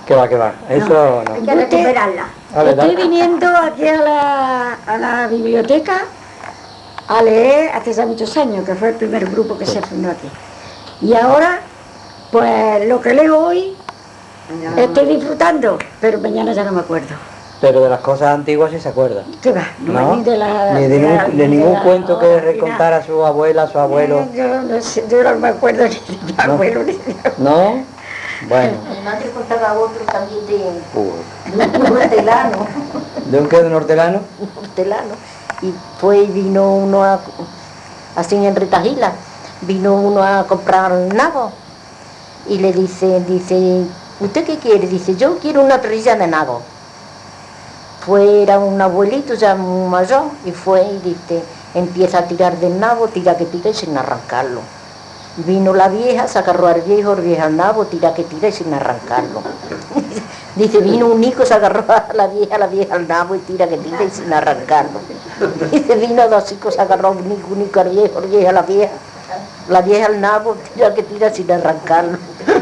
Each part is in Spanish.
Que va, que va. Eso no. Hay que recuperarla. Estoy viniendo aquí a la biblioteca a leer hace ya muchos años, que fue el primer grupo que se fundó aquí. Y ahora, pues lo que leo hoy, estoy disfrutando, pero mañana ya no me acuerdo. Pero de las cosas antiguas sí se acuerda. ¿Qué va? ¿No? Ni de ningún cuento que recontara a su abuela, a su abuelo. Yo no sé, yo no me acuerdo ni de mi abuelo ni de mi abuelo. ¿No? Bueno. Mi madre contaba otro también de un hortelano. ¿De un qué? ¿De un hortelano? Un hortelano. Y vino uno así en Retajila, vino uno a comprar nabo. Y le dice, ¿usted qué quiere? Dice, yo quiero una trilla de nabo. Era un abuelito ya muy mayor y y dice, empieza a tirar del nabo, tira que tira y sin arrancarlo. Vino la vieja, se agarró al viejo, el viejo al nabo, tira que tira y sin arrancarlo. Dice, vino un hijo, se agarró a la vieja al nabo y tira que tira y sin arrancarlo. Dice, vino dos hijos, se agarró a un hijo al viejo, el viejo a la vieja al nabo, tira que tira sin arrancarlo.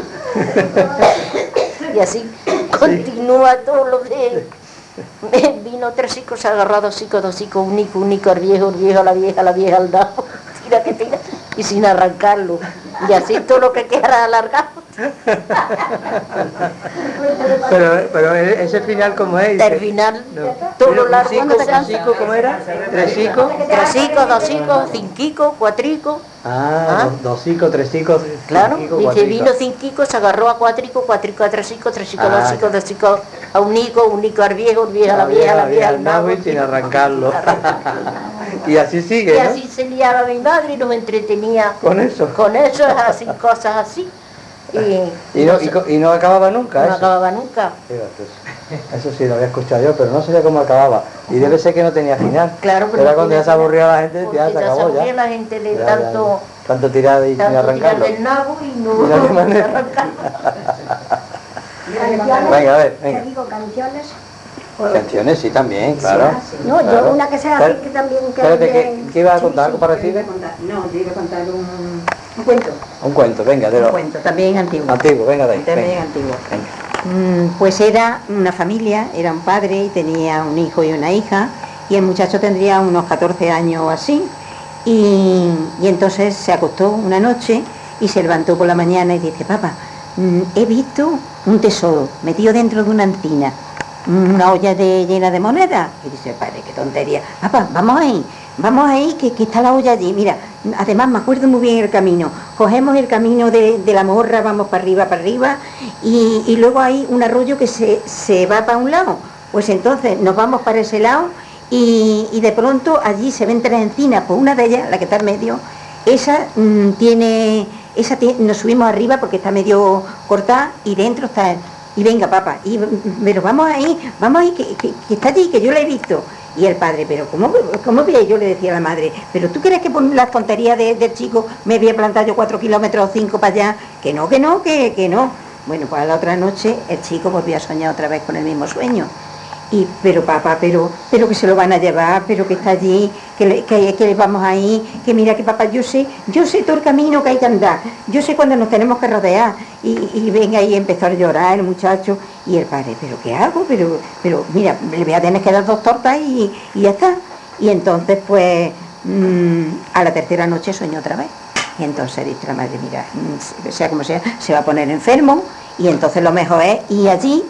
Y así continúa todo lo de... Vino tres hijos, se agarró a dos hijos, un hijo al viejo a la vieja al nabo, tira que tira y sin arrancarlo. Y así todo lo que queda alargado. Pero ese final, ¿cómo es? El final, todo lo largo. ¿Cómo era? ¿Tres hijos? Tres hijos, dos hijos, cinco, cuatrico. Dos hijos, tres hijos. Claro, dice, vino cinco, se agarró a cuatrico a tres hijos, dos hijos a un hijo al viejo a la vieja al nabo y sin arrancarlo. Y así sigue, y ¿no? así se liaba mi madre y nos entretenía con eso, así, cosas así. Y no acababa nunca. No acababa nunca. Eso sí lo había escuchado yo, pero no sabía cómo acababa. Y debe ser que no tenía final. Claro, pero era cuando ya se aburría la gente, ya se acabó. Se aburría la gente de tanto tirar y sin arrancarlo. Del nabo y no arrancarlo. Venga, a ver, venga. Digo canciones. Canciones, sí, también, claro. No, claro. yo una que sea así que también... ¿Qué iba a contar? ¿Algo parecido? No, yo iba a contar un cuento. Un cuento, venga, de Un cuento, también antiguo. Antiguo, venga de ahí. También antiguo. Pues era una familia, era un padre y tenía un hijo y una hija, y el muchacho tendría unos 14 años o así, y entonces se acostó una noche y se levantó por la mañana y dice, papá, he visto un tesoro metido dentro de una encina, una olla llena de monedas. Y dice, padre, qué tontería. Papá, vamos ahí, que está la olla allí. Mira, además me acuerdo muy bien el camino. Cogemos el camino de la morra, vamos para arriba, y luego hay un arroyo que se va para un lado. Pues entonces nos vamos para ese lado y de pronto allí se ven tres encinas, pues una de ellas, la que está en medio, nos subimos arriba porque está medio cortada y dentro está... Y venga, papá, pero vamos ahí, que está allí, que yo la he visto. Y el padre, pero ¿cómo veis? Yo le decía a la madre, pero ¿tú crees que por las tonterías del chico me voy a plantar yo 4 kilómetros o 5 para allá? Que no. Bueno, pues a la otra noche el chico volvió a soñar otra vez con el mismo sueño. Pero papá, pero que se lo van a llevar, pero que está allí, que vamos ahí, que mira que papá, yo sé todo el camino que hay que andar, yo sé cuándo nos tenemos que rodear. Y venga, y empezó a llorar el muchacho, y el padre, ¿pero qué hago? Pero mira, le voy a tener que dar 2 tortas y ya está. Y entonces pues a la tercera noche soñó otra vez. Y entonces dice la madre, mira, sea como sea, se va a poner enfermo, y entonces lo mejor es ir allí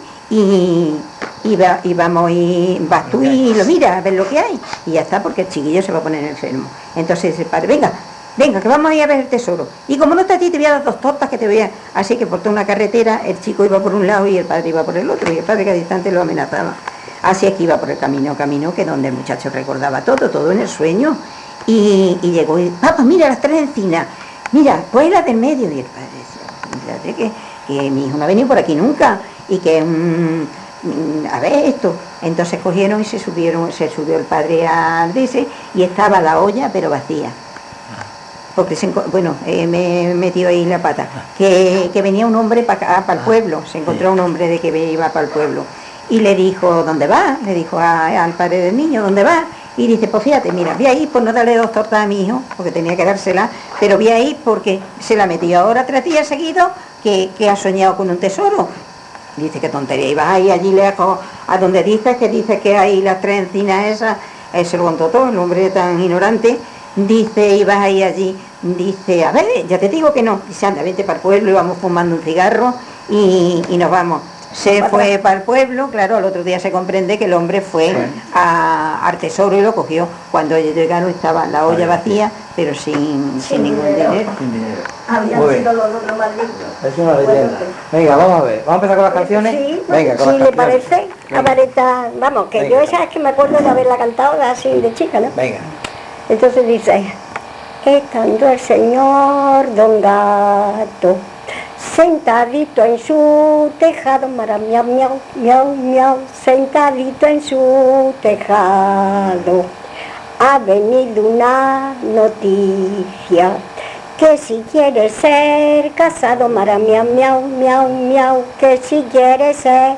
vas tú y lo miras a ver lo que hay, y ya está, porque el chiquillo se va a poner enfermo. Entonces dice el padre, venga, que vamos a ir a ver el tesoro, y como no está allí te voy a dar 2 tortas que te voy a... Así que por toda una carretera el chico iba por un lado y el padre iba por el otro, y el padre que a distante lo amenazaba. Así es que iba por el camino que donde el muchacho recordaba todo en el sueño, y llegó y, papá, mira las 3 encinas, mira, pues la del medio. Y el padre decía, que mi hijo no ha venido por aquí nunca, y que a ver esto. Entonces cogieron y se subió el padre al dice, y estaba la olla pero vacía, porque me he metido ahí la pata, que venía un hombre para el pueblo, se encontró un hombre de que iba para el pueblo, y le dijo, ¿dónde va? Le dijo al padre del niño, ¿dónde va? Y dice, pues fíjate, mira, voy a ir por no darle 2 tortas a mi hijo, porque tenía que dársela, pero voy a ir porque se la metió ahora 3 días seguidos que ha soñado con un tesoro. Dice, qué tontería, y vas ahí allí lejos, a donde dices que hay las 3 encinas esas, se lo contó todo, el hombre tan ignorante, dice, y vas ahí allí, dice, a ver, ya te digo que no, dice, anda, vete para el pueblo, y vamos fumando un cigarro, y nos vamos. Se fue para el pueblo, claro, al otro día se comprende que el hombre fue al tesoro y lo cogió. Cuando ellos llegaron estaba la olla vacía, pero sin ningún dinero. Sin dinero. Habían Muy bien. sido los más listos. Es una leyenda. Venga, vamos a ver. ¿Vamos a empezar con las canciones? Sí, Venga, con si las le canciones. parece, Venga. a ver esta, vamos, que Venga. yo esa es que me acuerdo de haberla cantado así de chica, ¿no? Venga. Entonces dice, estando el señor Don Gato sentadito en su tejado, mara miau, miau, miau, miau, sentadito en su tejado, ha venido una noticia, que si quieres ser casado, mara miau, miau, miau, miau, que si quieres ser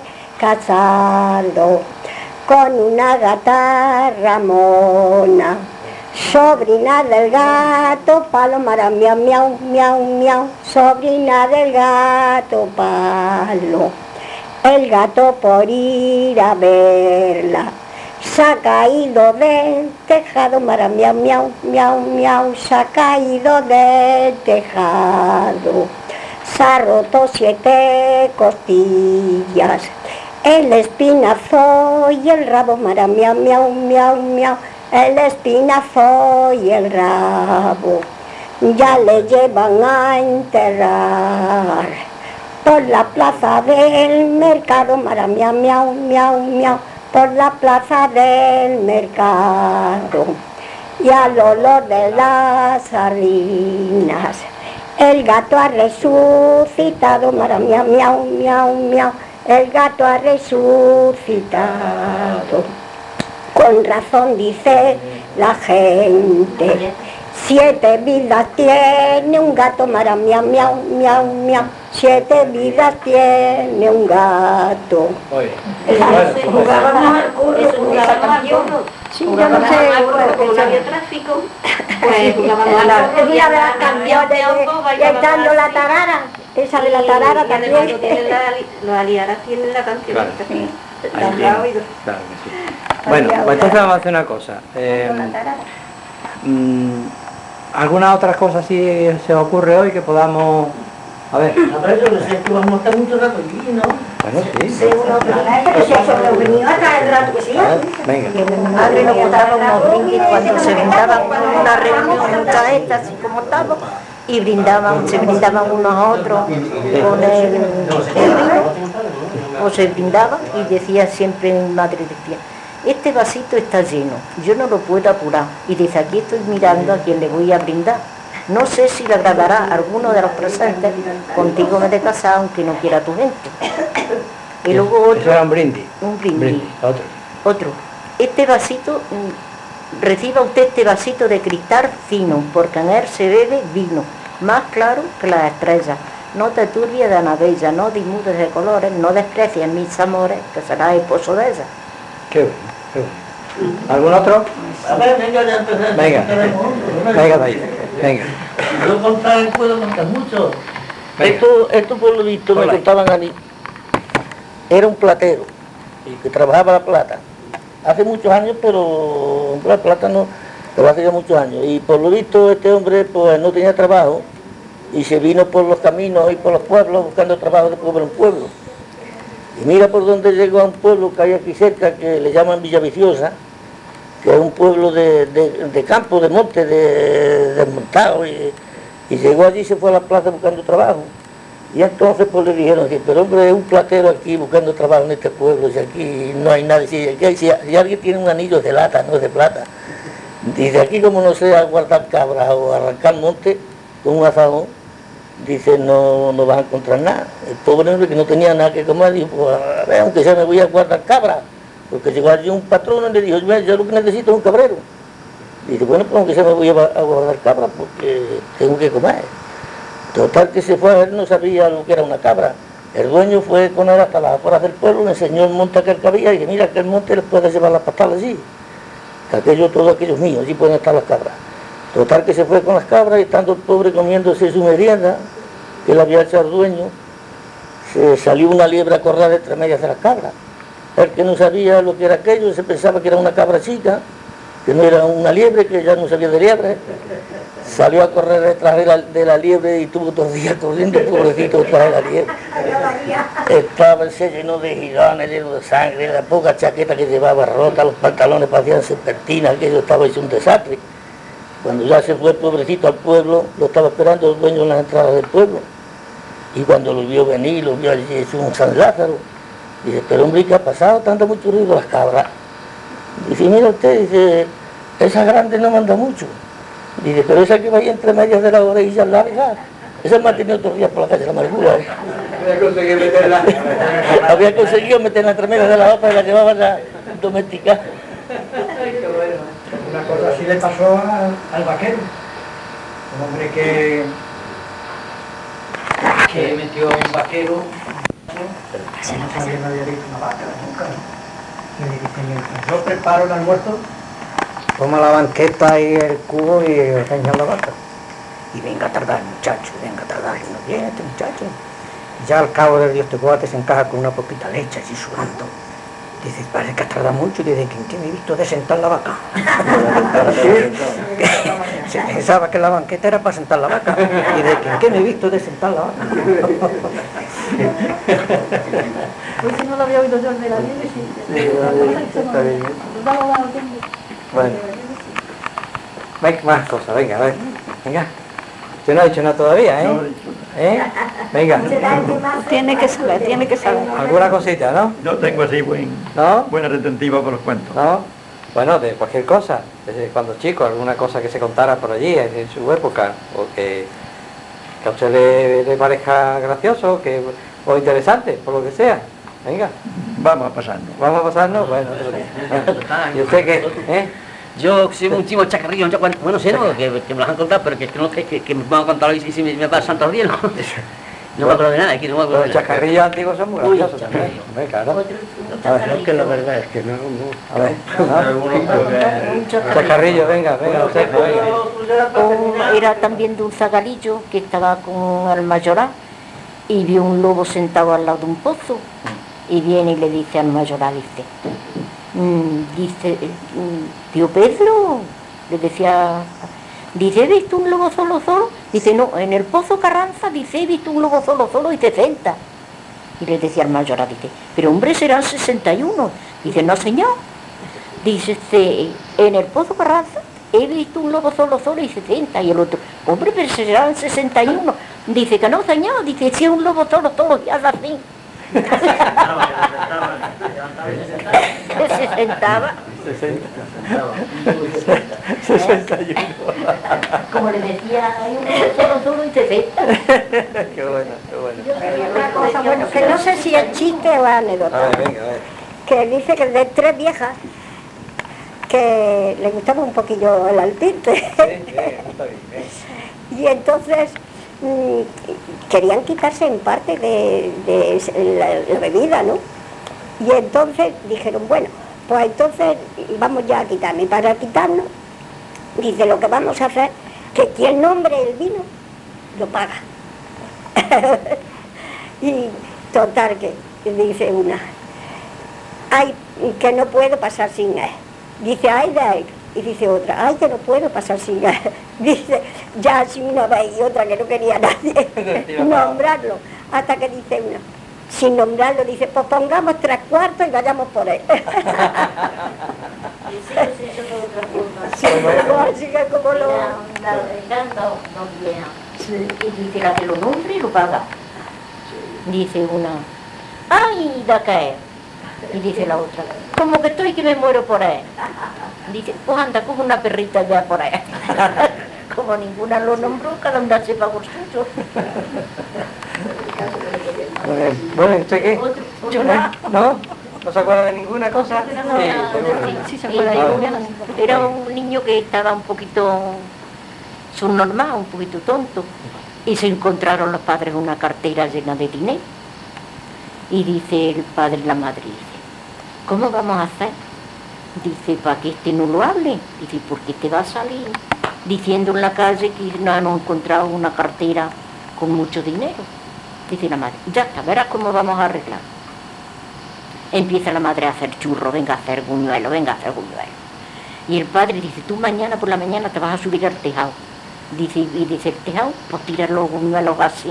casado con una gata Ramona, sobrina del gato Palo, mara miau, miau, miau, miau, sobrina del gato Palo. El gato por ir a verla se ha caído del tejado, mara miau, miau, miau, miau, se ha caído del tejado, se ha roto 7 costillas, el espinazo y el rabo, mara miau, miau, miau, miau, el espinazo y el rabo, ya le llevan a enterrar por la plaza del mercado, mara miau, miau, miau, miau, por la plaza del mercado, y al olor de las sardinas el gato ha resucitado, mara miau, miau, miau, miau, el gato ha resucitado. Con razón dice la gente, 7 vidas tiene un gato, mara miau, miau, miau, miau, 7 vidas tiene un gato. Muy bien. Jugábamos al curro con esa canción. Sí, yo no sé, como no había tráfico, pues jugábamos es al una de las canciones de echando la tarara. tarara, esa de la tarara también. Los aliaras tienen la canción. Claro. Sí. Ahí ¿La tiene. has oído? Claro que sí. Bueno, pues entonces vamos a hacer una cosa. ¿Alguna otra cosa así se os ocurre hoy que podamos... A ver. A ver, yo sé que vamos a estar mucho rato aquí, ¿no? Bueno, sí. Pero si eso lo venía hasta el rato que sí. A ver, venga. Mi madre nos botaba unos brindis cuando se brindaban una reunión muchas de estas, así como estamos, y se brindaban unos a otros con el vino, o se brindaban, y decía siempre mi madre, decía, este vasito está lleno, yo no lo puedo apurar, y desde aquí estoy mirando a quien le voy a brindar. No sé si le agradará a alguno de los presentes, contigo me he de casar aunque no quiera tu gente. Y luego Eso era un brindis. un brindis. Otro. Otro, este vasito, reciba usted este vasito de cristal fino, porque en él se bebe vino, más claro que las estrellas. No te turbie de Anabella, no dismudes de colores, no desprecies mis amores, que serás esposo de ella. Qué bueno, qué bueno. ¿Algún otro? A ver, venga, ya empezamos. Venga. Venga, David. Venga. Yo contar, puedo contar mucho. Venga. Esto por lo visto me Hola. contaban a mí. Era un platero y que trabajaba la plata. Hace muchos años, pero la plata no, pero hace ya muchos años. Y por lo visto este hombre pues no tenía trabajo y se vino por los caminos y por los pueblos buscando trabajo de pueblo en pueblo. Y mira por dónde llegó a un pueblo que hay aquí cerca que le llaman Villaviciosa, que es un pueblo de campo, de monte, desmontado, y llegó allí y se fue a la plaza buscando trabajo. Y entonces pues le dijeron, sí, pero hombre, es un platero aquí buscando trabajo en este pueblo, si aquí no hay nadie, si alguien tiene un anillo de lata, no es de plata. Dice, aquí como no sea guardar cabras o arrancar monte con un azadón, dice, no vas a encontrar nada. El pobre hombre que no tenía nada que comer, dijo, pues a ver, aunque sea me voy a guardar cabras. Porque llegó allí un patrón y le dijo, yo lo que necesito es un cabrero. Dice, bueno, pues aunque sea me voy a guardar cabras porque tengo que comer. Total que se fue a ver, no sabía lo que era una cabra. El dueño fue con él hasta las afueras del pueblo, le enseñó el monte aquel que había y dije, mira que el monte les puede llevar las pastalas allí. Que aquello, todo aquello es mío, allí pueden estar las cabras. Total que se fue con las cabras y estando el pobre comiéndose su merienda, que le había hecho al dueño, se salió una liebre a correr entre medias de las cabras. El que no sabía lo que era aquello, se pensaba que era una cabra chica, que no era una liebre, que ya no sabía de liebre. Salió a correr detrás de la liebre y tuvo 2 días corriendo, pobrecito, detrás de la liebre. Estaba, se llenó de girones, lleno de sangre, la poca chaqueta que llevaba rota, los pantalones parecían serpentinas, aquello estaba hecho un desastre. Cuando ya se fue el pobrecito al pueblo, lo estaba esperando el dueño en las entradas del pueblo. Y cuando lo vio venir, lo vio allí hecho un San Lázaro. Dice, pero hombre, ¿qué ha pasado? Tanto mucho ruido las cabras. Dice, mira usted, dice, esa grande no manda mucho. Dice, pero esa que va ahí entre medias de las orillas largas, esa me ha tenido otros días por la calle de la amargura. Había conseguido meterla entre medias de las hojas y la llevaba ya doméstica. Una cosa así le pasó al vaquero. Un hombre que metió un vaquero. No sabía, no había visto una vaca nunca. Y le dice, mientras yo preparo el almuerzo, toma la banqueta y el cubo y ordeña la vaca. Y venga a tardar, muchacho, venga a tardar. Y no viene este muchacho. Y ya al cabo del día este cuate se encaja con una poquita leche así sudando. Dice, parece que ha tardado mucho. Y dice, ¿quién me he visto de sentar la vaca? Se pensaba que la banqueta era para sentar la vaca. Y de ¿quién me he visto de sentar la vaca? Pues si no lo había oído yo de la nieve, sí. Está bien. Bueno. Venga, más cosas, venga, a ver. Venga. Usted no ha dicho nada todavía, ¿eh? ¿Eh? Venga. Tiene que saber. ¿Alguna cosita, no? No tengo así ¿No? buena retentiva por los cuentos. ¿No? Bueno, de cualquier cosa. Desde cuando chico, alguna cosa que se contara por allí en su época, o que a usted le parezca gracioso o interesante, por lo que sea. Venga. Vamos a pasarnos. ¿Vamos a pasarnos? Bueno, ¿y usted qué? ¿Eh? Yo soy un chivo chacarrillo, bueno, sé, ¿no? Que me las han contado, pero que me van a contar hoy si me pasan todos los días, ¿no? No me acuerdo de nada, aquí no me acuerdo de Los nada. chascarrillos antiguos son muy graciosos también. Hombre, claro. No, que la verdad es que no. A ver, ¿no? Chascarrillo, venga, usted, venga. Era también de un zagalillo que estaba con el mayoral y vio un lobo sentado al lado de un pozo y viene y le dice al mayoral, dice, tío Pedro, le decía, dice, ¿he visto un lobo solo? Dice, no, en el Pozo Carranza, dice, he visto un lobo solo y 60. Y le decía al mayoral, dice, pero hombre, serán 61. Dice, no señor. Dice, en el Pozo Carranza he visto un lobo solo y 60. Y el otro, hombre, pero serán 61. Dice que no señor, dice, si es un lobo solo y hace así. Que se sentaba. 61. Como le decía, hay un solo y 60. Qué bueno. Otra cosa, bueno, que no sé si es chiste o anécdota. A ver, venga, a ver. Que dice que de 3 viejas que le gustaba un poquillo el altinte. Sí, está bien. Y entonces querían quitarse en parte de la bebida, ¿no? Y entonces dijeron, bueno, pues entonces vamos ya a quitarnos. Y para quitarnos, dice, lo que vamos a hacer, que quien nombre el vino, lo paga. Y total que dice una, ay, que no puedo pasar sin él. Dice, ay de él. Y dice otra, ay, que no puedo pasar sin él. Dice, ya así una vez y otra que no quería nadie nombrarlo. Hasta que dice una, sin nombrarlo, dice, pues pongamos 3/4 y vayamos por él. Sí, así que como lo... Y dice, la que lo nombre lo paga. Dice una, ay, da caer. Y dice la otra, como que estoy que me muero por él. Dice, pues anda, coge una perrita ya por ahí. Como ninguna lo nombró, cada una sepa por suyo. Bueno, ¿usted qué? ¿No? ¿No se acuerda de ninguna cosa? Sí, se acuerda de una. Era un niño que estaba un poquito subnormal, un poquito tonto. Y se encontraron los padres una cartera llena de dinero. Y dice el padre y la madre, dice, ¿cómo vamos a hacer? Dice, para que este no lo hable. Dice, porque te va a salir diciendo en la calle que no han encontrado una cartera con mucho dinero. Dice la madre, ya está, verás cómo vamos a arreglar. Empieza la madre a hacer churro, venga a hacer buñuelo, venga a hacer buñuelo. Y el padre dice, tú mañana por la mañana te vas a subir al tejado. Dice, y dice, el tejado, pues tirar los buñuelos así.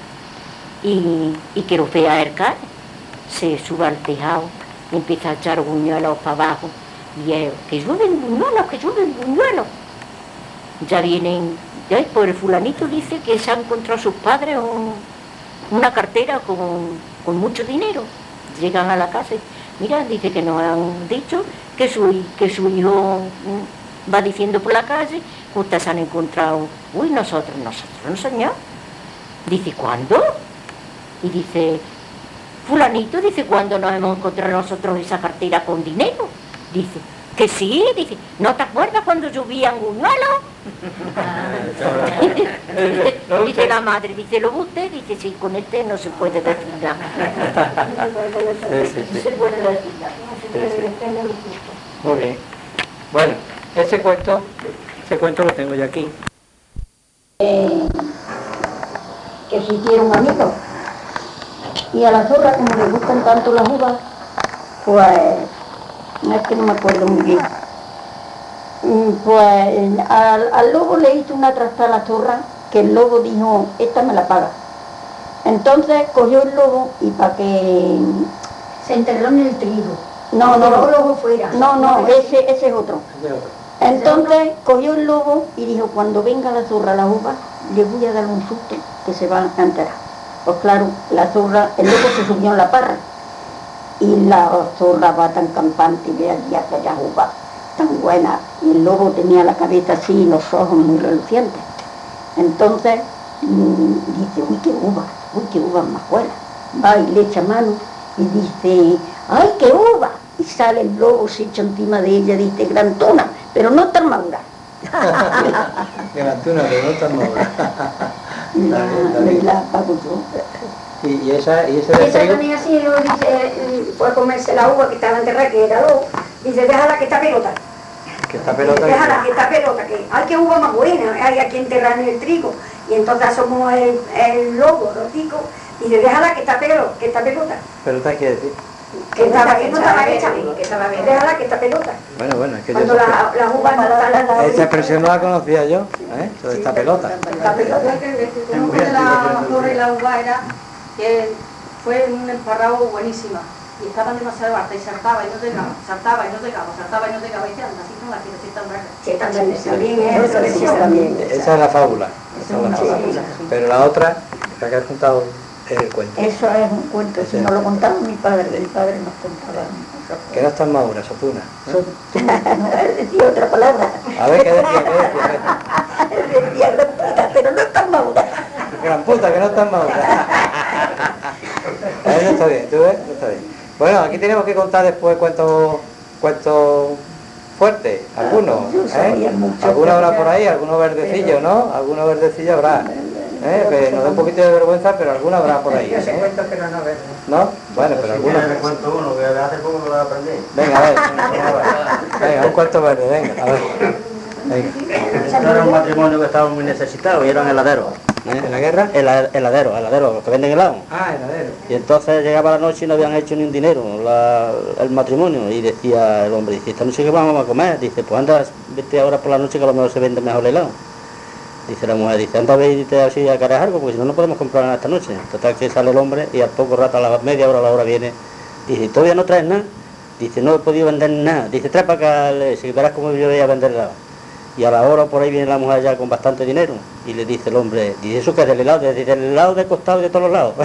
Y que lo vea el caer. Se sube al tejado, empieza a echar buñuelos para abajo. Y que llueven buñuelos. Ya vienen, ya por el fulanito dice que se ha encontrado sus padres una cartera con mucho dinero. Llegan a la casa y, mira, dice que nos han dicho que su hijo va diciendo por la calle que ustedes se han encontrado. Uy, nosotros, no señor. Dice, ¿cuándo? Y dice, fulanito, dice, ¿cuándo nos hemos encontrado nosotros esa cartera con dinero? Dice, que sí, dice, ¿no te acuerdas cuando llovían buñuelos? Dice la madre, dice, ¿lo ve usted? Dice, sí, con este no se puede decir nada. Sí. Se puede decir nada. Muy bien. Bueno, ese cuento lo tengo yo aquí. Que se hicieron amigos. Y a la zorra, como le gustan tanto las uvas, pues, es que no me acuerdo muy bien. Pues al lobo le hizo una trastada a la zorra, que el lobo dijo, esta me la paga. Entonces cogió el lobo y para que... Se enterró en el trigo. No, Luego fuera. no, ese es otro. Entonces cogió el lobo y dijo, cuando venga la zorra a la uva, le voy a dar un susto que se va a enterar. Pues claro, la zorra, el lobo se subió en la parra y la zorra va tan campante y ve allí aquellas uvas tan buenas y el lobo tenía la cabeza así y los ojos muy relucientes. Entonces dice, uy, qué uva más buena. Va y le echa mano y dice, ¡ay, qué uva! Y sale el lobo, se echa encima de ella, dice, gran tuna, pero no tan madura. Gran tuna, pero no tan madura. Y la pago yo. Y ese de Esa trigo, también así lo dice, fue a comerse la uva que estaba enterrada, que era lobo. Dice, déjala que está pelota. que está pelota. Déjala que está pelota, que hay que uva más buena, hay aquí enterrada en el trigo. Y entonces asomó el lobo, rotico, y dice, déjala que está pelota. Pelota quiere decir. Que no estaba hecha, que estaba bien. Déjala que está pelota. Bueno, es que Cuando yo las uvas no están esa expresión no la conocía yo, Eso de esta pelota. La pelota. El nombre de la zorra y la uva era que fue un emparrado buenísima y estaban demasiado hartas y saltaba y no llegaba, saltaba y no llegaba, y decía, anda, así no la quiero, si tan verde. Sí, también es. Esa es la fábula. Pero la otra, la que has contado, es el cuento. Eso es un cuento, si no lo contaba mi padre nos contaba. Que no están maduras, sopuna. No, él decía otra palabra. A ver, ¿qué decía? Él decía gran puta, pero no tan madura. Gran puta, que no están maduras. Eso está bien, ¿tú ves? Está bien. Bueno, aquí tenemos que contar después cuentos fuertes, algunos. Algunos habrá por ahí, algunos verdecillos, ¿no? Algunos verdecillos habrá. Que nos da un poquito de vergüenza, pero alguna habrá por ahí. cuento que no es verde. ¿No? Bueno, pero algunos. Me cuento uno, que hace poco me lo aprendí. Venga, a ver. Venga, un cuento verde, venga, a ver. Venga. Esto era un matrimonio que estaba muy necesitado y eran heladeros. ¿En la guerra? Heladeros, los que venden helado. Ah, heladero. Y entonces llegaba la noche y no habían hecho ni un dinero el matrimonio. Y decía el hombre, dice, esta noche que vamos a comer. Dice, pues anda, vete ahora por la noche que a lo mejor se vende mejor el helado. Dice la mujer, dice, anda a vete así a carar algo, porque si no, no podemos comprar nada esta noche. Total que sale el hombre y al poco rato, a la media hora, a la hora viene. Dice, ¿todavía no traes nada? Dice, no he podido vender nada. Dice, trae para acá, si verás cómo yo voy a vender helado. Y a la hora por ahí viene la mujer ya con bastante dinero. Y le dice el hombre, dice, ¿eso qué es del helado? Dice, del helado de costado y de todos los lados.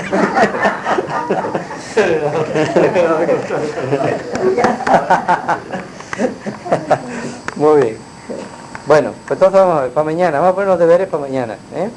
Muy bien. Bueno, pues entonces vamos a ver, para mañana, vamos a poner los deberes para mañana,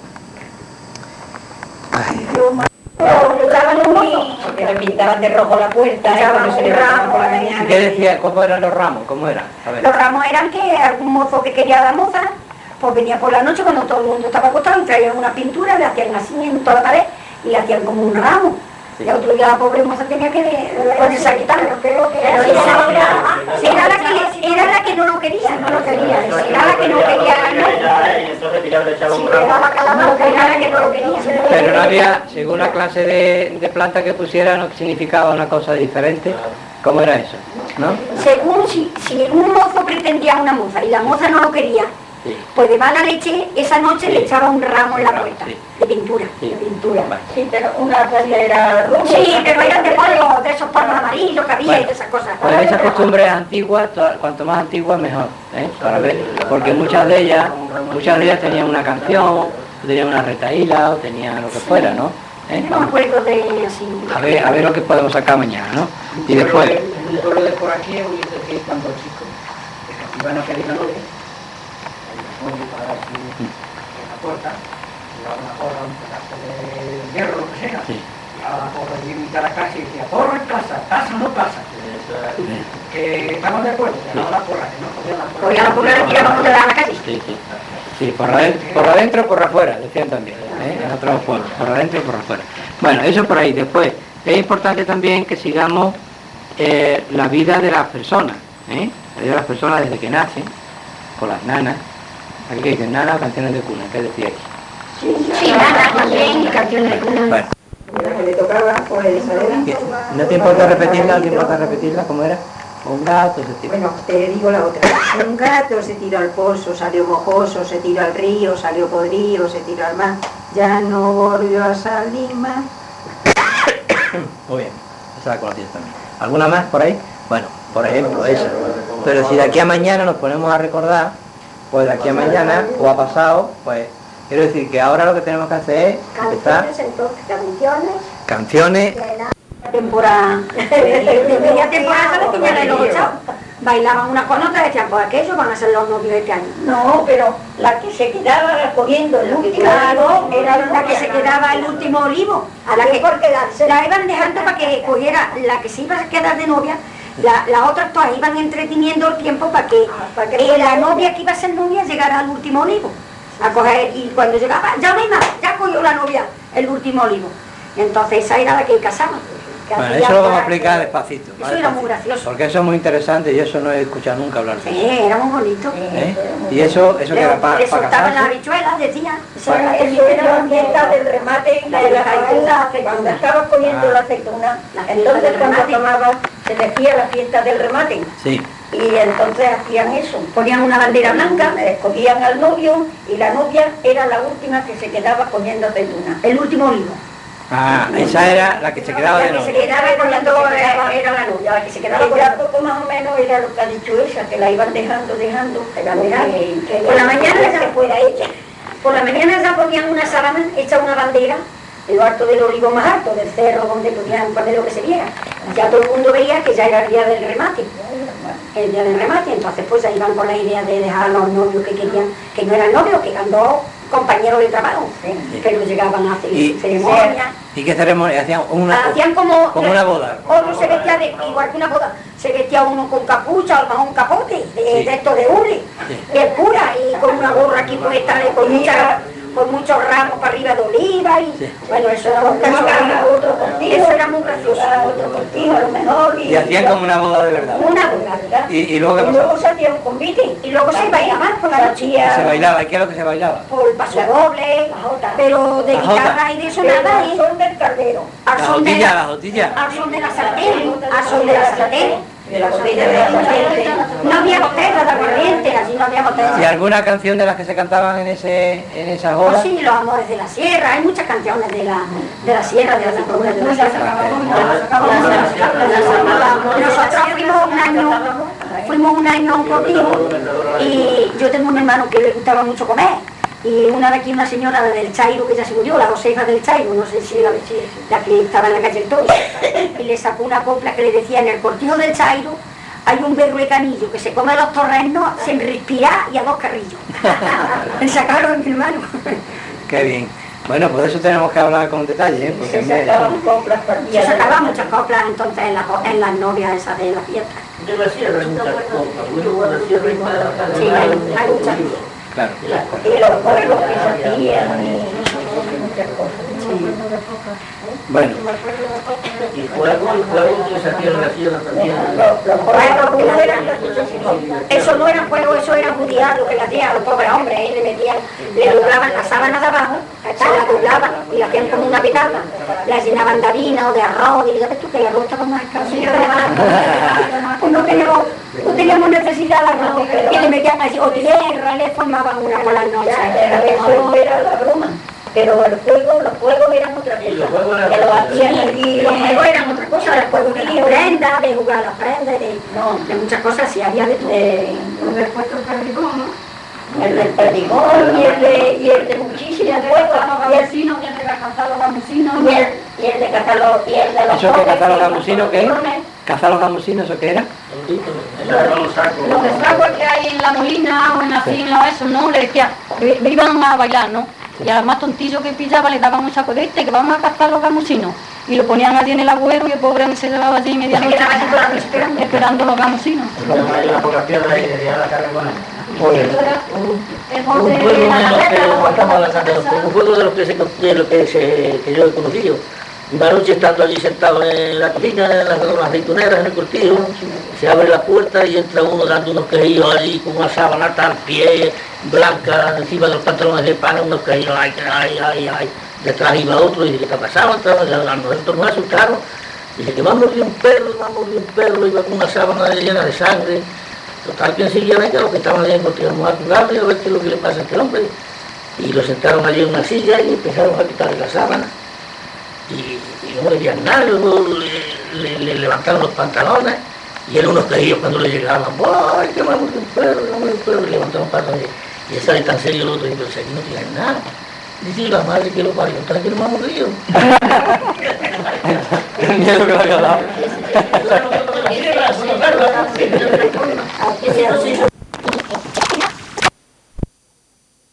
Que le pintaban de rojo la puerta, cuando se levantaban por la mañana. ¿Qué decía? ¿Cómo eran los ramos? ¿Cómo era? A ver. Los ramos eran que algún mozo que quería a la moza, pues venía por la noche cuando todo el mundo estaba acostado, traían una pintura, le hacían así en toda la pared y le hacían como un ramo. Y al otro día la pobre moza tenía que ponerse a quitarlo. Pero era la que no lo quería, no lo quería. Si era la que no quería la novia. Y entonces tiraba le echaba Si un le ramo. daba calamar, era la que no lo quería. Pero no había, según la clase de planta que pusiera, no significaba una cosa diferente. ¿Cómo era eso? ¿No? Según si un mozo pretendía una moza y la moza no lo quería, Sí. pues de mala leche esa noche le echaba un ramo en la puerta, Sí. de pintura, Sí. de pintura. Sí, pero una bandera roja. Sí, pero eran de polvo, de esos polvos amarillos que había y Bueno, de esas cosas. pues esas costumbres antiguas, cuanto más antiguas mejor, ¿eh? Para ver, porque muchas de ellas tenían una canción, tenían una retaíla o tenían lo que fuera, ¿no? ¿Eh? No me Vamos. acuerdo de así. A ver lo que podemos sacar mañana, ¿no? Y después, El pueblo de por aquí es un que es Campo Chico, que iban a pedir la novia, oye, para aquí en la puerta, llevaba una porra, un pedazo de hierro, lo que sea, Sí. llevaba la porra y invita a la casa y decía, porra en casa, casa o no casa, que estamos de acuerdo, que no la porra, que no podía la porra. Pues ya la pura le tiramos de la calle. sí, sí. Sí, por adentro, por afuera, decían también, ¿eh? En otros pueblos, por adentro y por afuera. Bueno, eso por ahí. Después, es importante también que sigamos la vida de las personas, ¿eh? La vida de las personas desde que nacen, con las nanas. Aquí que dicen nanas, canciones de cuna, ¿qué decíais? Sí, nada, también, canciones de cuna. Bueno, La que le tocaba, pues esa era. ¿no te importa repetirla? ¿No te importa repetirla? ¿Cómo era? Un gato, ese tipo. Bueno, te digo la otra. Un gato se tiró al pozo, salió mojoso, se tiró al río, salió podrido, se tiró al mar. Ya no volvió a salir más. Muy bien, esa la conocías también. ¿Alguna más por ahí? Bueno, por ejemplo, esa. Pero si de aquí a mañana nos ponemos a recordar, pues de aquí a mañana, o ha pasado, pues quiero decir que ahora lo que tenemos que hacer es empezar Canciones, entonces, canciones. canciones. Temporada. De media temporada la piña de los ocho. Bailaban una con otra y decían, pues aquellos van a ser los novios este año. No, pero la que se quedaba cogiendo el último Claro, era la era que se quedaba el último olivo. A la que por quedarse. la iban dejando para que cogiera la que se iba a quedar de novia. Las otras todas iban entreteniendo el tiempo para que la novia que iba a ser novia llegara al último olivo. A coger, y cuando llegaba, ya venga, ya cogió la novia el último olivo. Entonces esa era la que casaba. que Bueno, hacía eso lo vamos a para explicar que- despacito. Eso era muy gracioso. Porque eso es muy interesante y eso no he escuchado nunca hablar de eso. Sí, era muy bonito. ¿Eh? Y eso que era para Le soltaban las casarse. habichuelas, decían. Eso era la fiesta del remate de la aceituna. Cuando estaba poniendo la aceituna, La fiesta entonces del cuando remate. tomaba se decía la fiesta del remate. Sí. Y entonces hacían eso. Ponían una bandera blanca, Escogían al novio y la novia era la última que se quedaba comiendo aceituna. el último olivo. Ah, esa era la que se quedaba La de que se novia. quedaba poniendo era la novia, la que se quedaba Y con ya poco más o menos era lo que ha dicho ella, que la iban dejando. Por la mañana ya fuera ella. Por la mañana ya ponían una sábana, hecha una bandera, en lo alto del olivo más alto, del cerro donde podían poner lo que se viera. Ya todo el mundo veía que ya era el día del remate. El día del remate, entonces pues ya iban con la idea de dejar a los novios que querían, que no eran novios, que eran dos compañeros de trabajo, pero llegaban a hacer Y- ceremonia. ¿Y qué ceremonia? Hacían Hacían como una boda. Otro se vestía igual que una boda, se vestía uno con capucha, a lo mejor un capote, de esto de hule, Sí. el cura, y con una gorra aquí puesta, con muchos ramos para arriba de oliva, y Sí. bueno, eso era muy gracioso. Eso era muy gracioso. Otro contigo a lo mejor. Y hacían como una boda de verdad. Una boda. Y luego ¿qué Y pasaba? luego se hacía un convite. Y luego se bailaba por la noche, Se bailaba. ¿Y qué es lo que se bailaba? por el paso doble, pero de La jota. guitarra y de eso Pero nada, al son del caldero. al La son de jotilla, la- la jotilla. al son de la sartén, al son de la sartén. De la botella de aguardiente. No había botella de aguardiente, allí no había ¿Y botella. alguna canción de las que se cantaban en esa Pues boda? sí, los amores de la sierra, hay muchas canciones de la sierra, de las amores de la sierra. Nosotros fuimos un año a un cortijo y yo tengo un hermano que le gustaba mucho comer. Y una de aquí, una señora del Chairo, que ya se murió, la Josefa del Chairo, no sé si era la que estaba en la calle del Toro, y le sacó una copla que le decía: en el cortijo del Chairo hay un berruecanillo que se come los torrenos sin respirar y a dos carrillos. Le sacaron, mi hermano. Qué bien. Bueno, por eso tenemos que hablar con detalle, ¿eh? Porque Se sacaban coplas para el Se día de la sacaban noche. muchas coplas entonces en las novias esas de la fiesta. Yo lo hacía, pero muchas cosas. Sí, hay muchas. Claro. Y los pueblos que se hacían. cualquier cosa. Bueno, Y fuego que se hacía en la sierra también. Eso no era fuego, eso era judía lo que le hacían a los pobres hombres, le metían, le doblaban la sábana de abajo, se la doblaban y la hacían como una petada, la llenaban de harina o de arroz, y dígame tú que el arroz estaba más escaso y pues no teníamos necesidad de arroz, y le metían así, o tierra, le formaban una por las noches. Eso era la broma. Pero los juegos eran otra cosa. Que lo hacían y los juegos eran otra cosa, los juegos de prenda, de jugar a las prendas, de muchas cosas, sí había de todo. Después el perdigón, ¿no? El del perdigón y el de muchísimos juegos, y el vecinos, y el de cazar los gamusinos. y el de catálogo, y el de los ¿Eso que cazar los pobres, gamusinos qué es? ¿Cazar los gamusinos eso qué era? Los estragos que hay en la molina o en la finca, eso, ¿no? Le decía, iban a bailar, ¿no? Y al más tontillo que pillaba le daban un saco de este, que vamos a cazar los gamusinos. Y lo ponían allí en el agüero y el pobre se llevaba allí medianoche esperando los gamusinos. Un juego de los que yo he conocido. Una noche estando allí sentado en la cocina, en las aceituneras, en el cortillo, se abre la puerta y entra uno dando unos quejillos allí con una sábana al pie, blanca, encima de los pantalones de pana, unos quejillos, ay. Detrás iba otro y dice, ¿qué pasaba? Nosotros nos asustaron. Dice que va a morir un perro, iba con una sábana llena de sangre. Total que enseguida venga, los que estaban allí íbamos a curarle a ver qué es lo que le pasa a este hombre. Y lo sentaron allí en una silla y empezaron a quitarle la sábana. Y no le veían nada, luego le levantaron los pantalones y él unos quejillos cuando le llegaban, ¡ay, que me ha muerto un perro! Le levantaron los pantalones y él sale tan serio el otro y dice, aquí no tienen nada. Dice, la madre que lo parió, ¿para qué no me ha mordido? El miedo que le había dado.